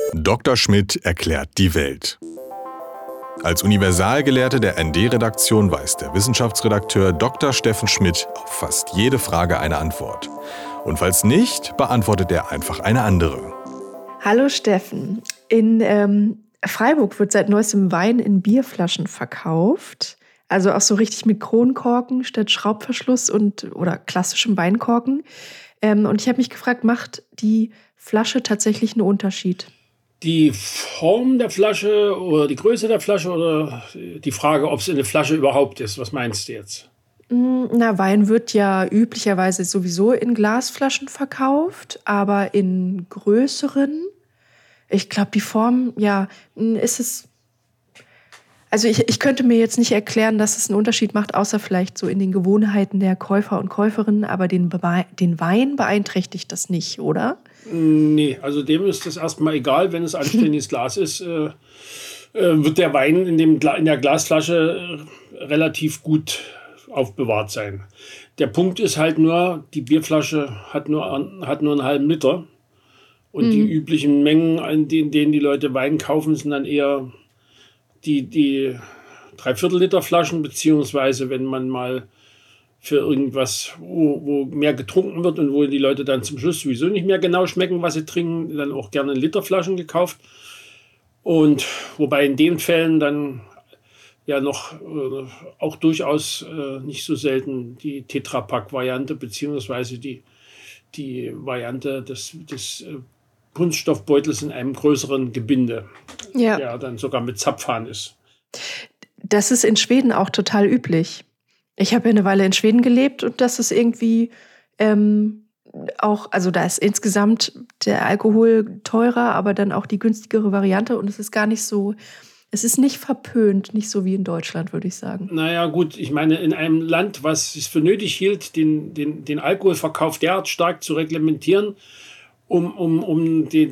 Dr. Schmidt erklärt die Welt. Als Universalgelehrte der ND-Redaktion weiß der Wissenschaftsredakteur Dr. Steffen Schmidt auf fast jede Frage eine Antwort. Und falls nicht, beantwortet er einfach eine andere. Hallo Steffen. In Freiburg wird seit neuestem Wein in Bierflaschen verkauft. Also auch so richtig mit Kronkorken statt Schraubverschluss oder klassischem Weinkorken. Und ich habe mich gefragt, macht die Flasche tatsächlich einen Unterschied? Die Form der Flasche oder die Größe der Flasche oder die Frage, ob es eine Flasche überhaupt ist? Was meinst du jetzt? Na, Wein wird ja üblicherweise sowieso in Glasflaschen verkauft, aber in größeren. Ich glaube, die Form, ja, ist es. Also ich könnte mir jetzt nicht erklären, dass es einen Unterschied macht, außer vielleicht so in den Gewohnheiten der Käufer und Käuferinnen, aber den Wein beeinträchtigt das nicht, oder? Nee, also dem ist das erstmal egal, wenn es anständiges Glas ist, wird der Wein in der Glasflasche relativ gut aufbewahrt sein. Der Punkt ist halt nur, die Bierflasche hat nur einen halben Liter und die üblichen Mengen, in denen die Leute Wein kaufen, sind dann eher die 3/4 Liter Flaschen, beziehungsweise wenn man mal für irgendwas, wo mehr getrunken wird und wo die Leute dann zum Schluss sowieso nicht mehr genau schmecken, was sie trinken, dann auch gerne Literflaschen gekauft. Und wobei in den Fällen dann ja noch auch durchaus nicht so selten die Tetrapack-Variante beziehungsweise die Variante des Kunststoffbeutels in einem größeren Gebinde, der dann sogar mit Zapfhahn ist. Das ist in Schweden auch total üblich. Ich habe ja eine Weile in Schweden gelebt und das ist irgendwie auch, also da ist insgesamt der Alkohol teurer, aber dann auch die günstigere Variante und es ist gar nicht so, es ist nicht verpönt, nicht so wie in Deutschland, würde ich sagen. Naja gut, ich meine, in einem Land, was es für nötig hielt, den Alkoholverkauf derart stark zu reglementieren, um die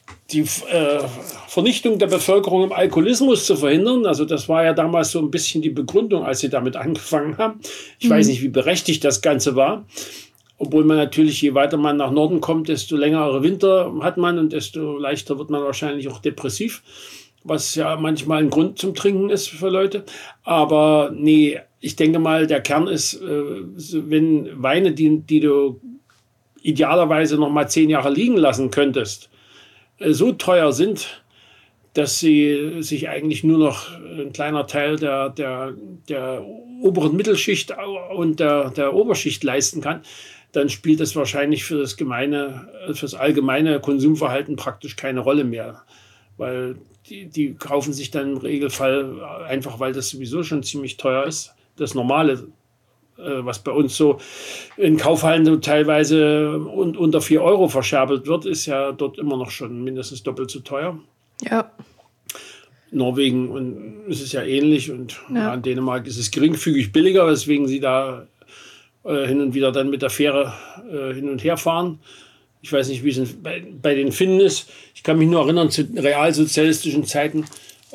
Vernichtung der Bevölkerung im Alkoholismus zu verhindern. Also das war ja damals so ein bisschen die Begründung, als sie damit angefangen haben. Ich weiß nicht, wie berechtigt das Ganze war. Obwohl man natürlich, je weiter man nach Norden kommt, desto längere Winter hat man und desto leichter wird man wahrscheinlich auch depressiv, was ja manchmal ein Grund zum Trinken ist für Leute. Aber nee, ich denke mal, der Kern ist, wenn Weine, die du idealerweise noch mal 10 Jahre liegen lassen könntest, so teuer sind, dass sie sich eigentlich nur noch ein kleiner Teil der oberen Mittelschicht und der Oberschicht leisten kann, dann spielt das wahrscheinlich für das allgemeine Konsumverhalten praktisch keine Rolle mehr. Weil die kaufen sich dann im Regelfall einfach, weil das sowieso schon ziemlich teuer ist, das Normale, was bei uns so in Kaufhallen so teilweise unter 4 Euro verscherbelt wird, ist ja dort immer noch schon mindestens doppelt so teuer. Ja. Norwegen und es ist ja ähnlich und in Dänemark ist es geringfügig billiger, weswegen sie da hin und wieder dann mit der Fähre hin und her fahren. Ich weiß nicht, wie es bei den Finnen ist. Ich kann mich nur erinnern, zu realsozialistischen Zeiten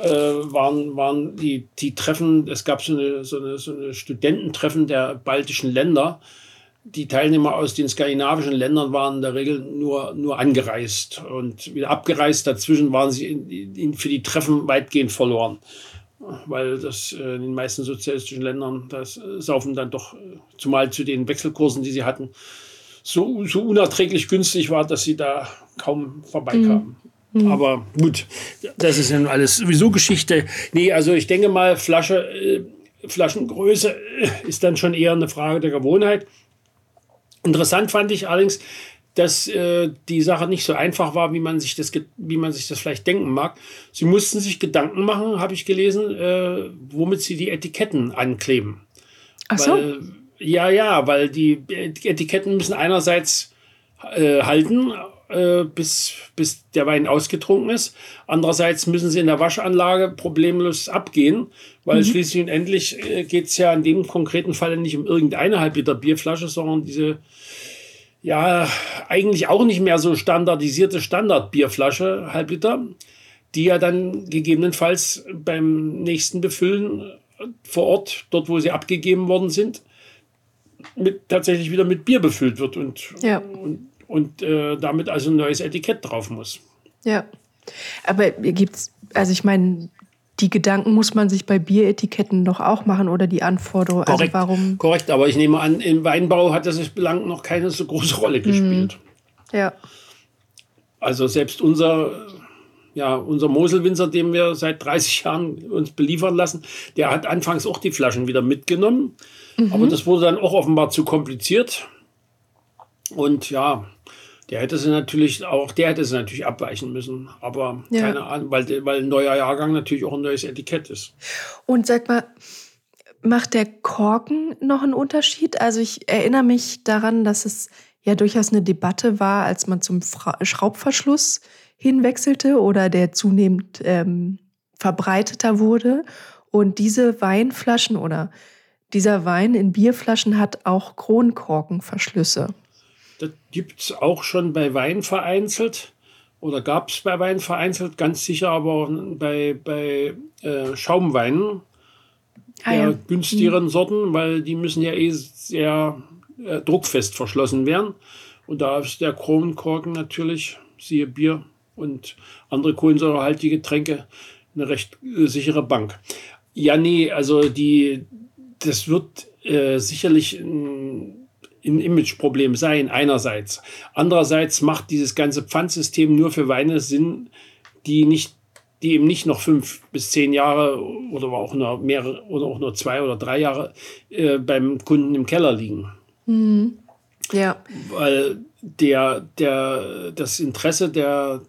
waren die Treffen, es gab so eine Studententreffen der baltischen Länder. Die Teilnehmer aus den skandinavischen Ländern waren in der Regel nur angereist und wieder abgereist. Dazwischen waren sie für die Treffen weitgehend verloren, weil das in den meisten sozialistischen Ländern das Saufen dann doch, zumal zu den Wechselkursen, die sie hatten, so unerträglich günstig war, dass sie da kaum vorbeikamen. Aber gut, das ist ja nun alles sowieso Geschichte. Nee, also ich denke mal, Flaschengröße ist dann schon eher eine Frage der Gewohnheit. Interessant fand ich allerdings, dass die Sache nicht so einfach war, wie man sich das vielleicht denken mag. Sie mussten sich Gedanken machen, habe ich gelesen, womit sie die Etiketten ankleben. Ach so? Weil die Etiketten müssen einerseits halten, bis der Wein ausgetrunken ist. Andererseits müssen sie in der Waschanlage problemlos abgehen, weil schließlich und endlich geht es ja in dem konkreten Fall nicht um irgendeine Halbliter Bierflasche, sondern diese eigentlich auch nicht mehr so standardisierte Standardbierflasche, Halbliter, die ja dann gegebenenfalls beim nächsten Befüllen vor Ort, dort wo sie abgegeben worden sind, tatsächlich wieder mit Bier befüllt wird und damit also ein neues Etikett drauf muss. Ja. Aber gibt's, also ich meine, die Gedanken muss man sich bei Bieretiketten doch auch machen oder die Anforderungen. Korrekt, also warum? Korrekt, aber ich nehme an, im Weinbau hat das bislang noch keine so große Rolle gespielt. Ja. Also selbst unser Moselwinzer, den wir seit 30 Jahren uns beliefern lassen, der hat anfangs auch die Flaschen wieder mitgenommen. Aber das wurde dann auch offenbar zu kompliziert. Und ja, der hätte sie natürlich abweichen müssen. Aber keine Ahnung, weil ein neuer Jahrgang natürlich auch ein neues Etikett ist. Und sag mal, macht der Korken noch einen Unterschied? Also ich erinnere mich daran, dass es ja durchaus eine Debatte war, als man zum Schraubverschluss hinwechselte oder der zunehmend verbreiteter wurde. Und diese Weinflaschen oder dieser Wein in Bierflaschen hat auch Kronkorkenverschlüsse. Das gibt es auch schon bei Wein vereinzelt oder gab es bei Wein vereinzelt, ganz sicher aber auch bei Schaumweinen der günstigeren Sorten, weil die müssen ja sehr druckfest verschlossen werden. Und da ist der Kronkorken natürlich, siehe Bier und andere kohlensäurehaltige Getränke, eine recht sichere Bank. Ja, nee, also das wird sicherlich ein Imageproblem sein, einerseits. Andererseits macht dieses ganze Pfandsystem nur für Weine Sinn, die eben nicht noch 5 bis 10 Jahre oder auch nur mehrere oder auch nur 2 oder 3 Jahre beim Kunden im Keller liegen. Mhm. Ja. Weil das Interesse der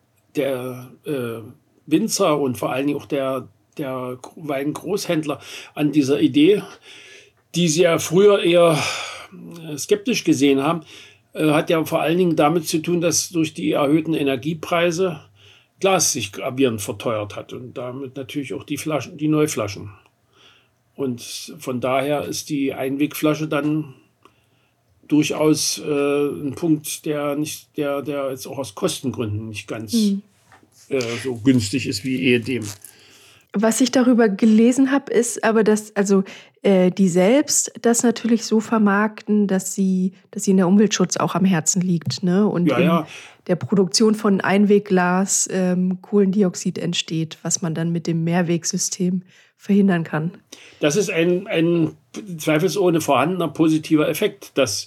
Winzer und vor allen Dingen auch der Weingroßhändler an dieser Idee, die sie ja früher eher skeptisch gesehen haben, hat ja vor allen Dingen damit zu tun, dass durch die erhöhten Energiepreise Glas sich gravierend verteuert hat und damit natürlich auch die Neuflaschen. Und von daher ist die Einwegflasche dann durchaus ein Punkt, der jetzt auch aus Kostengründen nicht ganz so günstig ist wie ehedem. Was ich darüber gelesen habe, ist aber, dass die selbst das natürlich so vermarkten, dass ihnen der Umweltschutz auch am Herzen liegt, ne? Und in der Produktion von Einwegglas Kohlendioxid entsteht, was man dann mit dem Mehrwegsystem verhindern kann. Das ist ein zweifelsohne vorhandener positiver Effekt, dass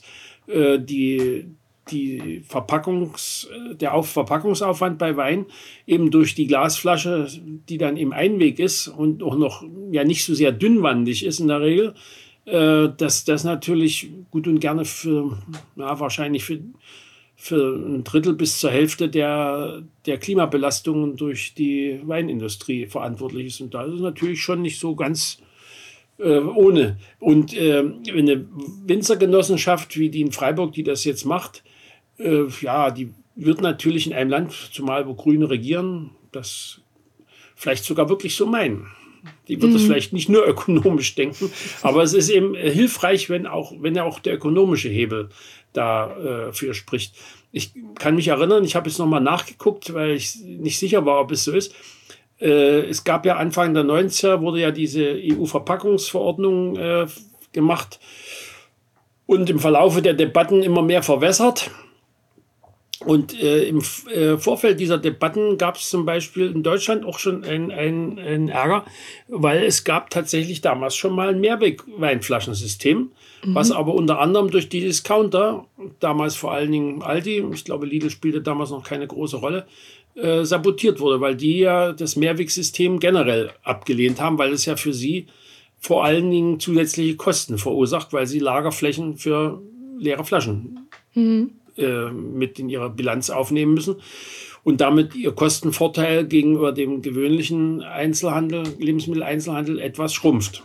der Verpackungsaufwand bei Wein eben durch die Glasflasche, die dann im Einweg ist und auch noch ja nicht so sehr dünnwandig ist in der Regel, dass das natürlich gut und gerne wahrscheinlich für ein Drittel bis zur Hälfte der Klimabelastungen durch die Weinindustrie verantwortlich ist. Und da ist es natürlich schon nicht so ganz ohne. Und eine Winzergenossenschaft wie die in Freiburg, die das jetzt macht, die wird natürlich in einem Land, zumal wo Grüne regieren, das vielleicht sogar wirklich so meinen. Die wird das vielleicht nicht nur ökonomisch denken, aber es ist eben hilfreich, wenn ja auch der ökonomische Hebel dafür spricht. Ich kann mich erinnern, ich habe jetzt nochmal nachgeguckt, weil ich nicht sicher war, ob es so ist. Es gab ja Anfang der 90er, wurde ja diese EU-Verpackungsverordnung gemacht und im Verlaufe der Debatten immer mehr verwässert. Und im Vorfeld dieser Debatten gab es zum Beispiel in Deutschland auch schon ein Ärger, weil es gab tatsächlich damals schon mal ein Mehrweg-Weinflaschensystem, was aber unter anderem durch die Discounter, damals vor allen Dingen Aldi, ich glaube Lidl spielte damals noch keine große Rolle, sabotiert wurde, weil die ja das Mehrwegsystem generell abgelehnt haben, weil es ja für sie vor allen Dingen zusätzliche Kosten verursacht, weil sie Lagerflächen für leere Flaschen mit in ihrer Bilanz aufnehmen müssen und damit ihr Kostenvorteil gegenüber dem gewöhnlichen Einzelhandel, Lebensmitteleinzelhandel etwas schrumpft.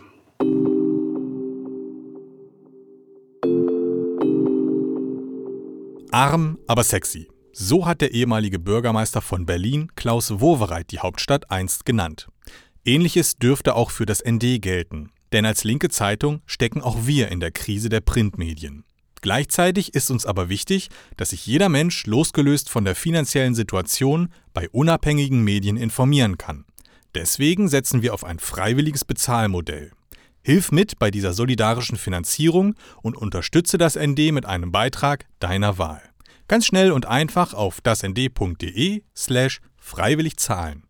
Arm, aber sexy. So hat der ehemalige Bürgermeister von Berlin, Klaus Wowereit, die Hauptstadt einst genannt. Ähnliches dürfte auch für das ND gelten. Denn als linke Zeitung stecken auch wir in der Krise der Printmedien. Gleichzeitig ist uns aber wichtig, dass sich jeder Mensch losgelöst von der finanziellen Situation bei unabhängigen Medien informieren kann. Deswegen setzen wir auf ein freiwilliges Bezahlmodell. Hilf mit bei dieser solidarischen Finanzierung und unterstütze das ND mit einem Beitrag deiner Wahl. Ganz schnell und einfach auf dasnd.de/finanzieren. Freiwillig zahlen.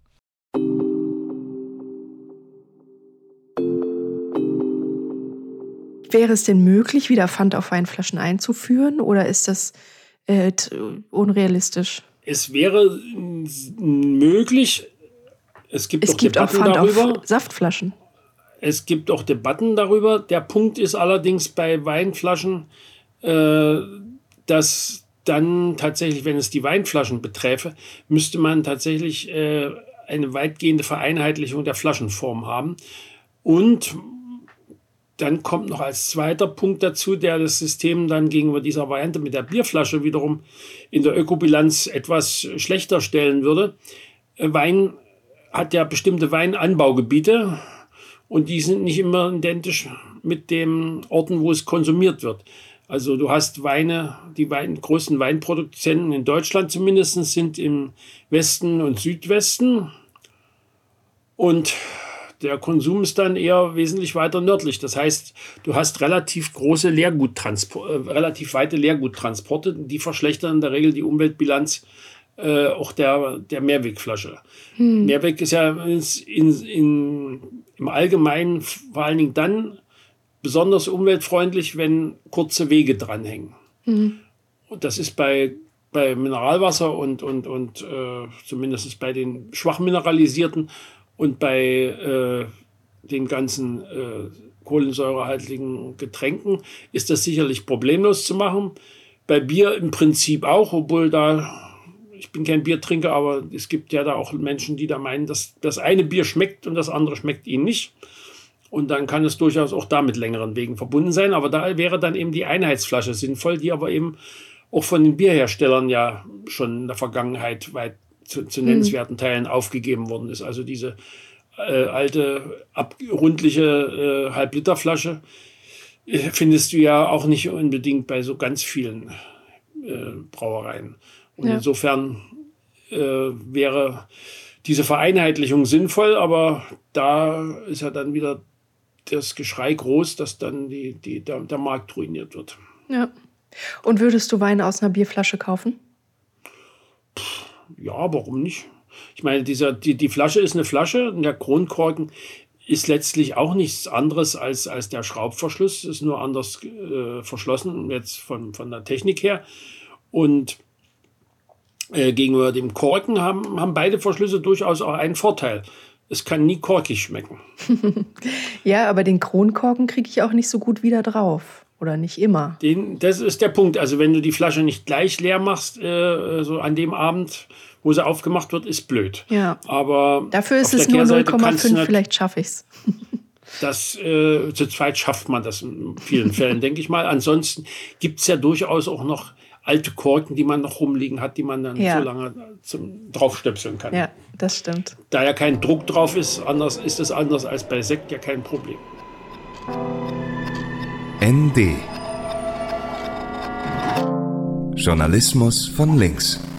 Wäre es denn möglich, wieder Pfand auf Weinflaschen einzuführen oder ist das unrealistisch? Es wäre möglich. Es gibt auch Pfand darüber. Auf Saftflaschen. Es gibt auch Debatten darüber. Der Punkt ist allerdings bei Weinflaschen, dass dann tatsächlich, wenn es die Weinflaschen beträfe, müsste man tatsächlich eine weitgehende Vereinheitlichung der Flaschenform haben. Und dann kommt noch als zweiter Punkt dazu, der das System dann gegenüber dieser Variante mit der Bierflasche wiederum in der Ökobilanz etwas schlechter stellen würde. Wein hat ja bestimmte Weinanbaugebiete und die sind nicht immer identisch mit den Orten, wo es konsumiert wird. Also du hast Weine, die größten Weinproduzenten in Deutschland zumindest sind im Westen und Südwesten und der Konsum ist dann eher wesentlich weiter nördlich. Das heißt, du hast relativ weite Leerguttransporte, die verschlechtern in der Regel die Umweltbilanz auch der Mehrwegflasche. Mehrweg ist ja im Allgemeinen vor allen Dingen dann besonders umweltfreundlich, wenn kurze Wege dranhängen. Und das ist bei Mineralwasser und zumindest bei den schwach mineralisierten und bei den ganzen kohlensäurehaltigen Getränken ist das sicherlich problemlos zu machen. Bei Bier im Prinzip auch, obwohl ich bin kein Biertrinker, aber es gibt ja da auch Menschen, die da meinen, dass das eine Bier schmeckt und das andere schmeckt ihnen nicht. Und dann kann es durchaus auch da mit längeren Wegen verbunden sein. Aber da wäre dann eben die Einheitsflasche sinnvoll, die aber eben auch von den Bierherstellern ja schon in der Vergangenheit weit zu nennenswerten Teilen aufgegeben worden ist. Also diese alte, rundliche Halb-Liter-Flasche findest du ja auch nicht unbedingt bei so ganz vielen Brauereien. Und insofern wäre diese Vereinheitlichung sinnvoll, aber da ist ja dann wieder das Geschrei groß, dass dann der Markt ruiniert wird. Ja. Und würdest du Wein aus einer Bierflasche kaufen? Ja, warum nicht? Ich meine, die Flasche ist eine Flasche und der Kronkorken ist letztlich auch nichts anderes als der Schraubverschluss, ist nur anders verschlossen, jetzt von der Technik her. Und gegenüber dem Korken haben beide Verschlüsse durchaus auch einen Vorteil. Es kann nie korkig schmecken. Ja, aber den Kronkorken kriege ich auch nicht so gut wieder drauf. Oder nicht immer. Das ist der Punkt. Also wenn du die Flasche nicht gleich leer machst, so an dem Abend, wo sie aufgemacht wird, ist blöd. Ja. Aber dafür ist es nur 0,5, vielleicht schaffe ich es. Zu zweit schafft man das in vielen Fällen, denke ich mal. Ansonsten gibt es ja durchaus auch noch alte Korken, die man noch rumliegen hat, die man dann so lange draufstöpseln kann. Ja, das stimmt. Da ja kein Druck drauf ist, ist es anders als bei Sekt ja kein Problem. ND. Journalismus von links.